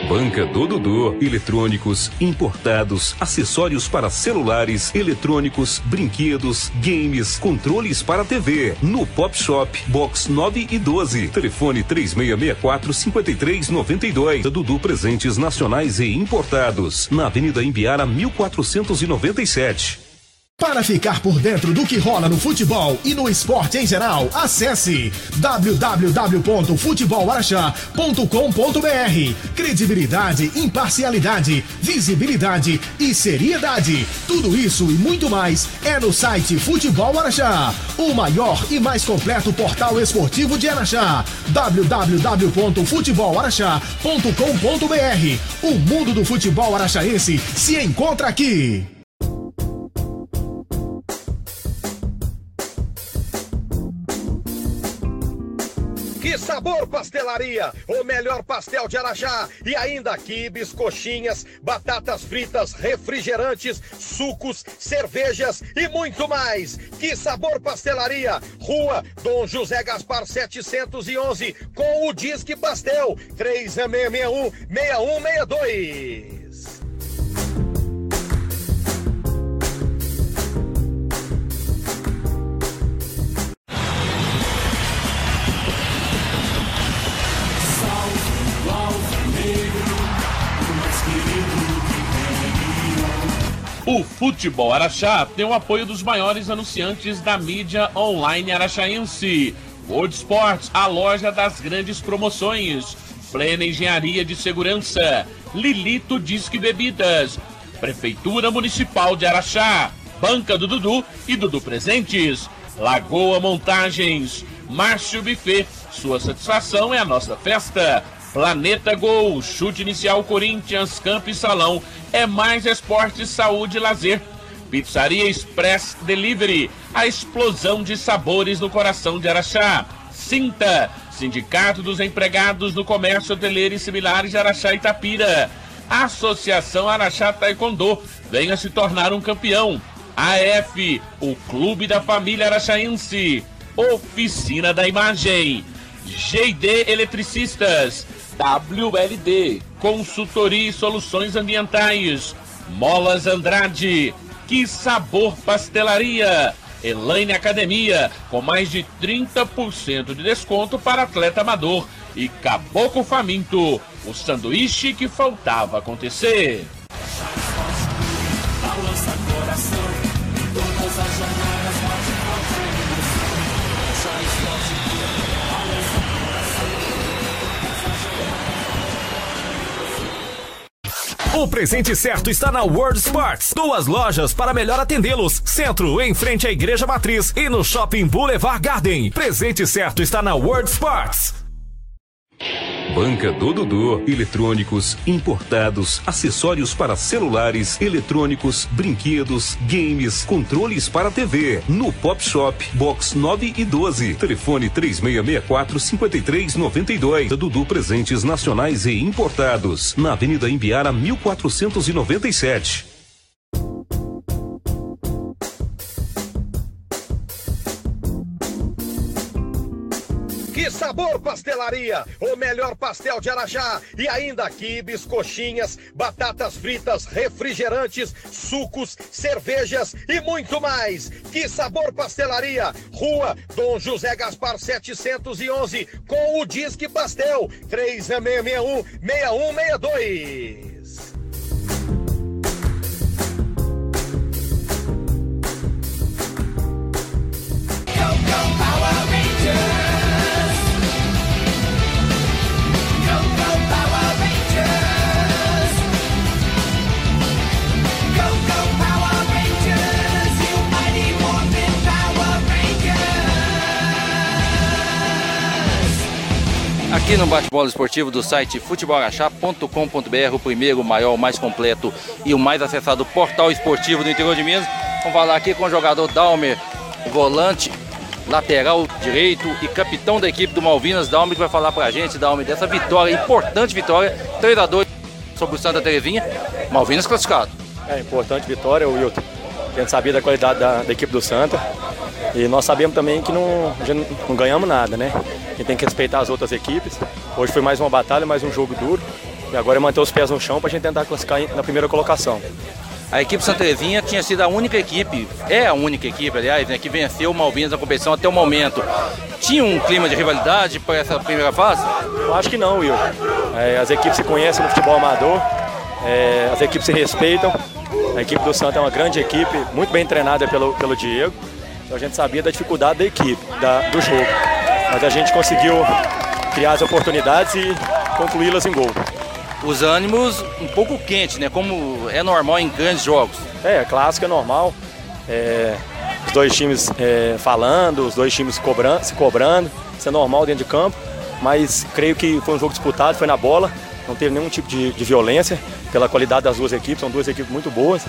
Banca do Dudu. Eletrônicos, importados, acessórios para celulares, eletrônicos, brinquedos, games, controles para TV. No Pop Shop, box 9 e 12. Telefone 3664-5392. Dudu Presentes Nacionais e Importados. Na Avenida Imbiara, 1497. Para ficar por dentro do que rola no futebol e no esporte em geral, acesse www.futebolaraxá.com.br. Credibilidade, imparcialidade, visibilidade e seriedade. Tudo isso e muito mais é no site Futebol Araxá, o maior e mais completo portal esportivo de Araxá. www.futebolaraxá.com.br. O mundo do futebol araxaense se encontra aqui. Que Sabor Pastelaria, o melhor pastel de Araxá. E ainda quibes, coxinhas, batatas fritas, refrigerantes, sucos, cervejas e muito mais. Que Sabor Pastelaria, Rua Dom José Gaspar 711, com o Disque Pastel 3661-6162. O Futebol Araxá tem o apoio dos maiores anunciantes da mídia online araxaense. World Sports, a loja das grandes promoções. Plena Engenharia de Segurança. Lilito Disque Bebidas. Prefeitura Municipal de Araxá. Banca do Dudu e Dudu Presentes. Lagoa Montagens. Márcio Buffet. Sua satisfação é a nossa festa. Planeta Gol, Chute Inicial Corinthians, Campo e Salão, é mais esporte, saúde e lazer. Pizzaria Express Delivery, a explosão de sabores no coração de Araxá. Sinta, Sindicato dos Empregados no Comércio Hoteleiro e Similares de Araxá e Itapira. Associação Araxá Taekwondo, venha se tornar um campeão. AF, o Clube da Família Araxaense. Oficina da Imagem. GD Eletricistas. WLD, Consultoria e Soluções Ambientais. Molas Andrade. Que Sabor Pastelaria. Elaine Academia, com mais de 30% de desconto para atleta amador. E Caboclo Faminto, o sanduíche que faltava acontecer. Balança coração, todas as jornadas, bate forte emoção. Já esporte, balança O presente certo está na World Sports. 2 lojas para melhor atendê-los. Centro, em frente à Igreja Matriz, e no Shopping Boulevard Garden. Presente certo está na World Sports. Banca do Dudu. Eletrônicos, importados, acessórios para celulares, eletrônicos, brinquedos, games, controles para TV. No Pop Shop, box 9 e 12. Telefone 3664-5392. Dudu Presentes Nacionais e Importados. Na Avenida Imbiara, 1497. Que Sabor Pastelaria, o melhor pastel de Araxá. E ainda quibes, coxinhas, batatas fritas, refrigerantes, sucos, cervejas e muito mais. Que Sabor Pastelaria, Rua Dom José Gaspar 711, com o Disque Pastel 3661-6162. Aqui no bate-bola esportivo do site futebolaraxá.com.br, o primeiro, o maior, o mais completo e o mais acessado portal esportivo do interior de Minas. Vamos falar aqui com o jogador Dalmer, volante, lateral direito e capitão da equipe do Malvinas. Dalmer, que vai falar pra gente, Dalmer, dessa vitória, importante vitória, 3-2 sobre o Santa Terezinha. Malvinas classificado. É importante vitória, Wilton. A gente sabia da qualidade da equipe do Santa. E nós sabemos também que não ganhamos nada, né? A gente tem que respeitar as outras equipes. Hoje foi mais uma batalha, mais um jogo duro. E agora é manter os pés no chão para a gente tentar classificar na primeira colocação. A equipe Santa Terezinha tinha sido a única equipe, é a única equipe, aliás, né, que venceu o Malvinas na competição até o momento. Tinha um clima de rivalidade para essa primeira fase? Eu acho que não, Will. As equipes se conhecem no futebol amador, as equipes se respeitam. A equipe do Santa é uma grande equipe, muito bem treinada pelo Diego. Então a gente sabia da dificuldade da equipe, do jogo. Mas a gente conseguiu criar as oportunidades e concluí-las em gol. Os ânimos um pouco quentes, né? Como é normal em grandes jogos. Clássico é normal. Os dois times falando, os dois times se cobrando. Isso é normal dentro de campo. Mas creio que foi um jogo disputado, foi na bola. Não teve nenhum tipo de violência pela qualidade das duas equipes. São duas equipes muito boas.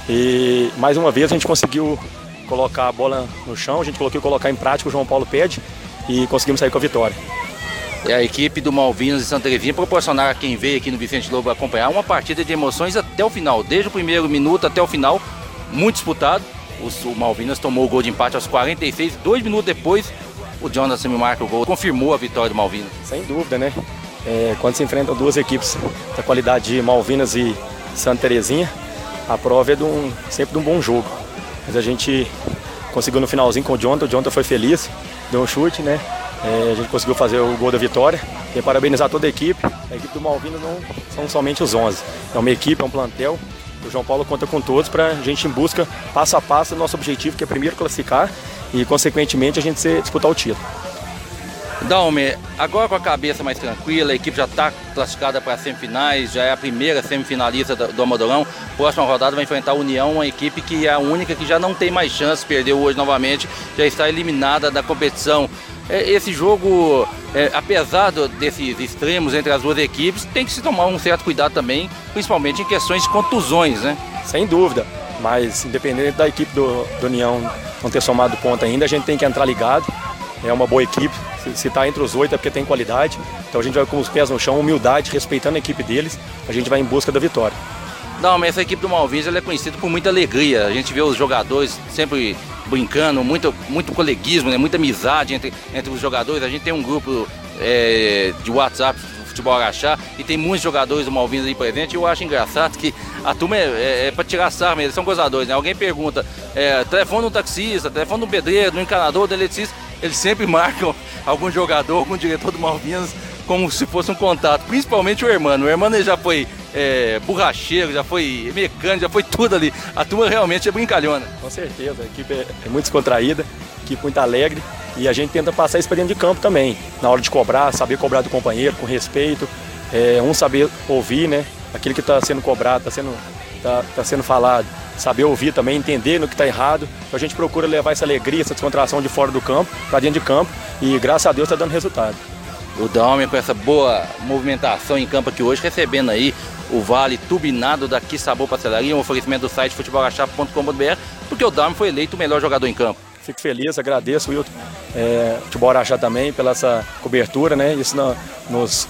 E mais uma vez a gente conseguiu colocar a bola no chão. A gente conseguiu colocar em prática o João Paulo pede e conseguimos sair com a vitória. E a equipe do Malvinas e Santa Terezinha proporcionar a quem veio aqui no Vicente Lobo acompanhar uma partida de emoções até o final, desde o primeiro minuto até o final, muito disputado. O Malvinas tomou o gol de empate aos 46, 2 minutos depois o Jonathan me marca o gol, confirmou a vitória do Malvinas. Sem dúvida, né? Quando se enfrentam duas equipes da qualidade de Malvinas e Santa Terezinha, a prova é sempre de um bom jogo. Mas a gente conseguiu no finalzinho com o Jonathan foi feliz, deu um chute, né? A gente conseguiu fazer o gol da vitória e parabenizar toda a equipe. A equipe do Malvinas não são somente os 11. É uma equipe, é um plantel. O João Paulo conta com todos para a gente em busca, passo a passo, do nosso objetivo, que é primeiro classificar e, consequentemente, a gente disputar o título. Dalmer, agora com a cabeça mais tranquila, a equipe já está classificada para as semifinais, já é a primeira semifinalista do Amadorão. Próxima rodada vai enfrentar a União, uma equipe que é a única que já não tem mais chance, perdeu hoje novamente, já está eliminada da competição. Esse jogo, apesar desses extremos entre as duas equipes, tem que se tomar um certo cuidado também, principalmente em questões de contusões, né? Sem dúvida, mas independente da equipe do União não ter somado ponto ainda, a gente tem que entrar ligado. É uma boa equipe, se está entre os 8 é porque tem qualidade, então a gente vai com os pés no chão, humildade, respeitando a equipe deles, a gente vai em busca da vitória. Não, mas essa equipe do Malvinas ela é conhecida por muita alegria, a gente vê os jogadores sempre brincando, muito coleguismo, né? Muita amizade entre os jogadores. A gente tem um grupo de WhatsApp do Futebol Araxá e tem muitos jogadores do Malvinas aí presente. E eu acho engraçado que a turma é para tirar sarro mesmo, eles são gozadores, né? Alguém pergunta, telefone do taxista, telefone do pedreiro, do encanador, do eletricista, eles sempre marcam algum jogador, algum diretor do Malvinas como se fosse um contato, principalmente o Hermano. O Hermano ele já foi borracheiro, já foi mecânico, já foi tudo ali. A turma realmente é brincalhona. Com certeza, a equipe é muito descontraída, a equipe muito alegre e a gente tenta passar isso para dentro de campo também. Na hora de cobrar, saber cobrar do companheiro com respeito, um saber ouvir, né? Aquilo que está sendo cobrado, está sendo falado, saber ouvir também, entender no que está errado. Então a gente procura levar essa alegria, essa descontração de fora do campo para dentro de campo e graças a Deus está dando resultado. O Dalmer com essa boa movimentação em campo aqui hoje, recebendo aí o vale turbinado da Que Sabor Pastelaria, um oferecimento do site futebolaraxá.com.br, porque o Dalmer foi eleito o melhor jogador em campo. Fico feliz, agradeço, Wilton, Futebol Araxá também pela essa cobertura, né? Isso nos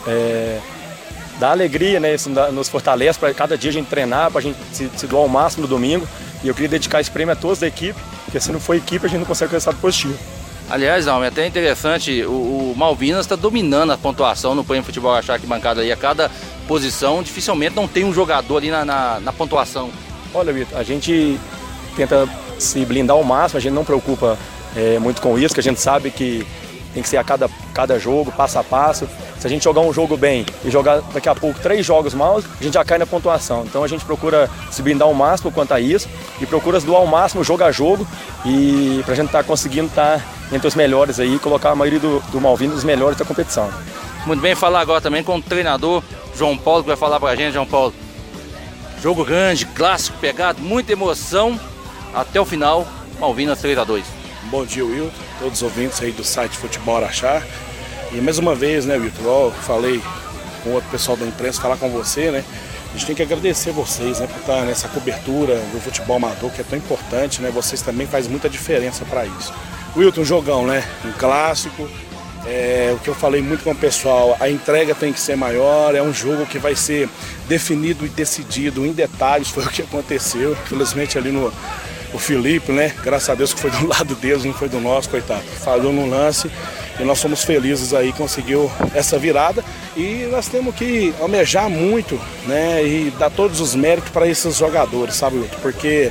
dá alegria, né? Isso nos fortalece para cada dia a gente treinar, para a gente se doar ao máximo no domingo. E eu queria dedicar esse prêmio a todos da equipe, porque se não for equipe a gente não consegue um resultado positivo. Aliás, Dalmer, é até interessante, o Malvinas está dominando a pontuação no Prêmio Futebol Araxá aqui bancada aí. A cada posição, dificilmente não tem um jogador ali na pontuação. Olha, Vitor, a gente tenta se blindar ao máximo, a gente não preocupa muito com isso, que a gente sabe que tem que ser a cada jogo, passo a passo. Se a gente jogar um jogo bem e jogar daqui a pouco 3 jogos mal, a gente já cai na pontuação. Então a gente procura se blindar ao máximo quanto a isso e procura se doar ao máximo jogo a jogo e pra gente estar conseguindo estar entre os melhores aí, colocar a maioria do Malvinas os melhores da competição. Muito bem, falar agora também com o treinador João Paulo, que vai falar pra gente. João Paulo, jogo grande, clássico, pegado, muita emoção, até o final, Malvinas 3-2. Bom dia, Wilton, todos os ouvintes aí do site Futebol Araxá. E mais uma vez, né, Wilton, eu falei com o outro pessoal da imprensa, falar com você, né? A gente tem que agradecer vocês, né, por estar nessa cobertura do futebol amador, que é tão importante, né? Vocês também fazem muita diferença para isso. Wilton, jogão, né? Um clássico. O que eu falei muito com o pessoal, a entrega tem que ser maior, é um jogo que vai ser definido e decidido em detalhes, foi o que aconteceu. Infelizmente ali o Felipe, né? Graças a Deus que foi do lado deles, não foi do nosso, coitado. Falhou no lance. e nós somos felizes aí, conseguiu essa virada, e nós temos que almejar muito, né, e dar todos os méritos para esses jogadores, sabe, Wilton? Porque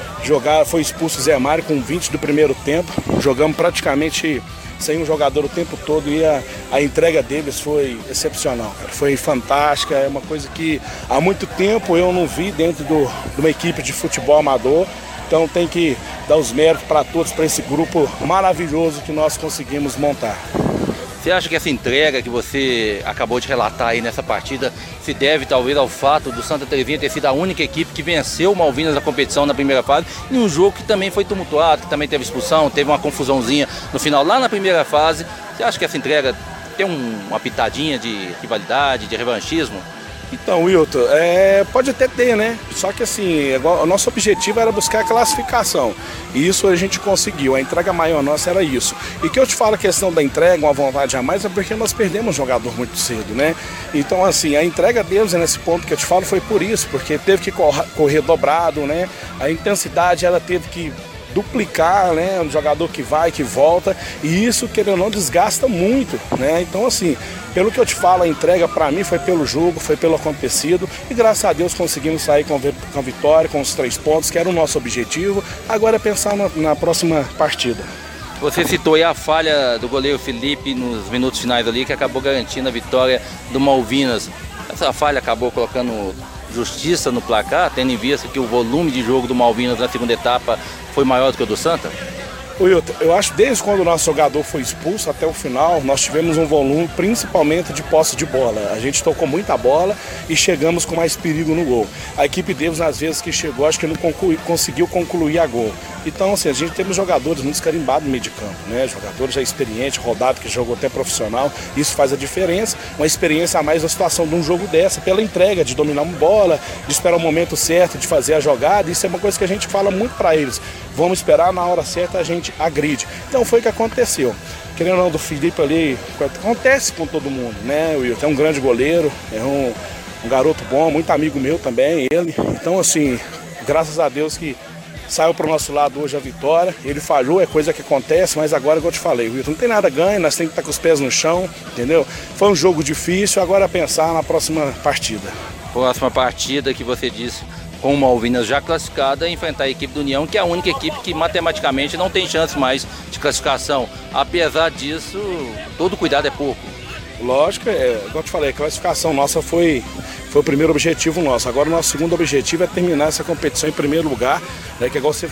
foi expulso o Zé Mário com 20 do primeiro tempo, jogamos praticamente sem um jogador o tempo todo, e a entrega deles foi excepcional, cara. Foi fantástica, é uma coisa que há muito tempo eu não vi dentro de uma equipe de futebol amador. Então tem que dar os méritos para todos, para esse grupo maravilhoso que nós conseguimos montar. Você acha que essa entrega que você acabou de relatar aí nessa partida se deve talvez ao fato do Santa Terezinha ter sido a única equipe que venceu o Malvinas na competição na primeira fase, em um jogo que também foi tumultuado, que também teve expulsão, teve uma confusãozinha no final lá na primeira fase? Você acha que essa entrega tem uma pitadinha de rivalidade, de revanchismo? Então, Wilton, pode até ter, né? Só que assim, o nosso objetivo era buscar a classificação. E isso a gente conseguiu. A entrega maior nossa era isso. E que eu te falo a questão da entrega, uma vontade a mais, é porque nós perdemos um jogador muito cedo, né? Então, assim, a entrega deles nesse ponto que eu te falo foi por isso, porque teve que correr dobrado, né? A intensidade ela teve que duplicar, né, um jogador que vai, que volta, e isso, querendo ou não, desgasta muito, né? Então, assim, pelo que eu te falo, a entrega para mim foi pelo jogo, foi pelo acontecido, e graças a Deus conseguimos sair com a vitória, com os 3 pontos, que era o nosso objetivo. Agora é pensar na próxima partida. Você citou aí a falha do goleiro Felipe nos minutos finais ali, que acabou garantindo a vitória do Malvinas. Essa falha acabou colocando justiça no placar, tendo em vista que o volume de jogo do Malvinas na segunda etapa foi maior do que o do Santa? Wilton, eu acho que desde quando o nosso jogador foi expulso até o final, nós tivemos um volume principalmente de posse de bola. A gente tocou muita bola e chegamos com mais perigo no gol. A equipe deles, às vezes que chegou, acho que não conseguiu concluir a gol. Então, assim, a gente teve jogadores muito carimbados no meio de campo, né? Jogadores já experientes, rodados, que jogou até profissional. Isso faz a diferença. Uma experiência a mais na situação de um jogo dessa, pela entrega, de dominar uma bola, de esperar o momento certo, de fazer a jogada. Isso é uma coisa que a gente fala muito para eles. Vamos esperar, na hora certa a gente agride. Então foi o que aconteceu. Querendo ou não, do Felipe ali, acontece com todo mundo, né? O Wilton é um grande goleiro, é um garoto bom, muito amigo meu também, ele. Então, assim, graças a Deus que saiu pro nosso lado hoje a vitória. Ele falhou, é coisa que acontece, mas agora, igual eu te falei, Wilton, não tem nada a ganho, nós temos que estar com os pés no chão, entendeu? Foi um jogo difícil, agora é pensar na próxima partida. Próxima partida que você disse, com o Malvinas já classificada, enfrentar a equipe do União, que é a única equipe que matematicamente não tem chance mais de classificação. Apesar disso, todo cuidado é pouco. Lógico, igual eu te falei, a classificação nossa foi o primeiro objetivo nosso. Agora o nosso segundo objetivo é terminar essa competição em primeiro lugar, né, que igual você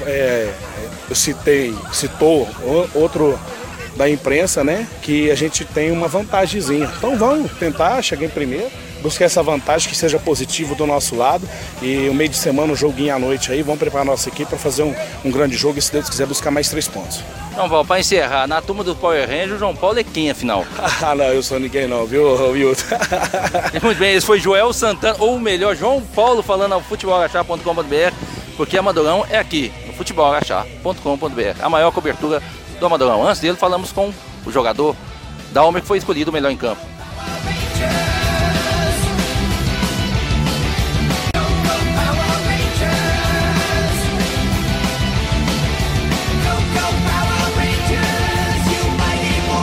citou outro da imprensa, né, que a gente tem uma vantagemzinha. Então vamos tentar chegar em primeiro, buscar essa vantagem que seja positivo do nosso lado, e o meio de semana, um joguinho à noite aí, vamos preparar a nossa equipe para fazer um grande jogo e, se Deus quiser, buscar mais 3 pontos. João Paulo, para encerrar, na turma do Power Ranger, o João Paulo é quem, afinal? Ah, não, eu sou ninguém não, viu, Wilton? Muito bem, esse foi Joel Santana, ou melhor, João Paulo, falando ao futebolagachá.com.br, porque Amadorão é aqui, no futebolagachá.com.br, a maior cobertura do Amadorão. Antes dele, falamos com o jogador Dalmer, que foi escolhido o melhor em campo.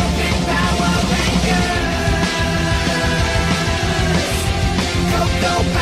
Go